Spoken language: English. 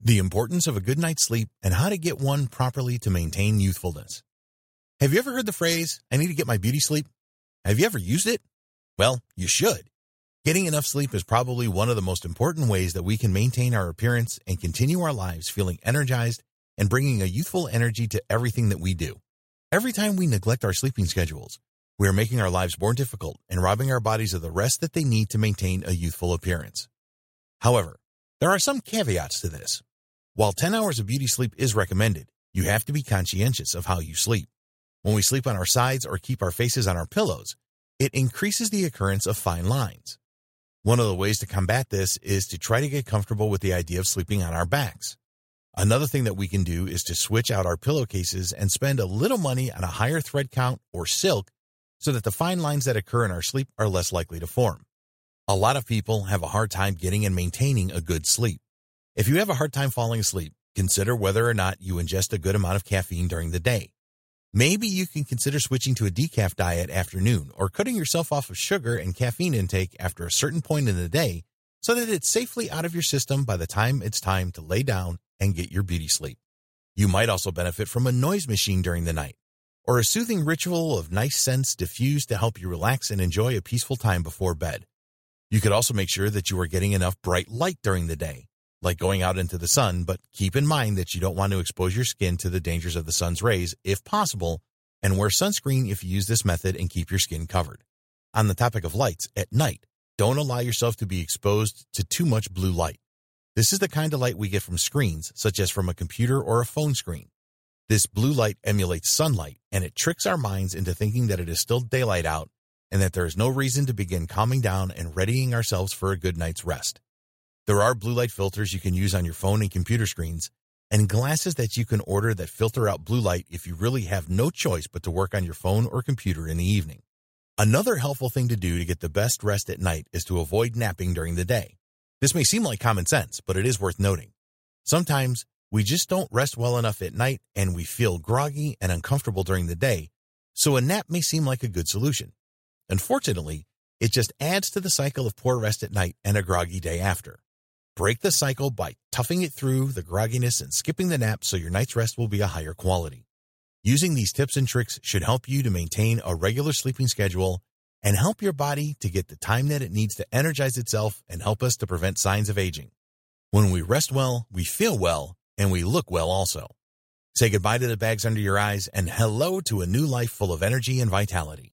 The importance of a good night's sleep and how to get one properly to maintain youthfulness. Have you ever heard the phrase, "I need to get my beauty sleep"? Have you ever used it? Well, you should. Getting enough sleep is probably one of the most important ways that we can maintain our appearance and continue our lives feeling energized and bringing a youthful energy to everything that we do. Every time we neglect our sleeping schedules, we are making our lives more difficult and robbing our bodies of the rest that they need to maintain a youthful appearance. However, there are some caveats to this. While 10 hours of beauty sleep is recommended, you have to be conscientious of how you sleep. When we sleep on our sides or keep our faces on our pillows, it increases the occurrence of fine lines. One of the ways to combat this is to try to get comfortable with the idea of sleeping on our backs. Another thing that we can do is to switch out our pillowcases and spend a little money on a higher thread count or silk so that the fine lines that occur in our sleep are less likely to form. A lot of people have a hard time getting and maintaining a good sleep. If you have a hard time falling asleep, consider whether or not you ingest a good amount of caffeine during the day. Maybe you can consider switching to a decaf diet after noon or cutting yourself off of sugar and caffeine intake after a certain point in the day so that it's safely out of your system by the time it's time to lay down and get your beauty sleep. You might also benefit from a noise machine during the night or a soothing ritual of nice scents diffused to help you relax and enjoy a peaceful time before bed. You could also make sure that you are getting enough bright light during the day, like going out into the sun, but keep in mind that you don't want to expose your skin to the dangers of the sun's rays if possible, and wear sunscreen if you use this method and keep your skin covered. On the topic of lights, at night, don't allow yourself to be exposed to too much blue light. This is the kind of light we get from screens, such as from a computer or a phone screen. This blue light emulates sunlight, and it tricks our minds into thinking that it is still daylight out and that there is no reason to begin calming down and readying ourselves for a good night's rest. There are blue light filters you can use on your phone and computer screens, and glasses that you can order that filter out blue light if you really have no choice but to work on your phone or computer in the evening. Another helpful thing to do to get the best rest at night is to avoid napping during the day. This may seem like common sense, but it is worth noting. Sometimes we just don't rest well enough at night and we feel groggy and uncomfortable during the day, so a nap may seem like a good solution. Unfortunately, it just adds to the cycle of poor rest at night and a groggy day after. Break the cycle by toughing it through the grogginess and skipping the nap so your night's rest will be a higher quality. Using these tips and tricks should help you to maintain a regular sleeping schedule and help your body to get the time that it needs to energize itself and help us to prevent signs of aging. When we rest well, we feel well, and we look well also. Say goodbye to the bags under your eyes and hello to a new life full of energy and vitality.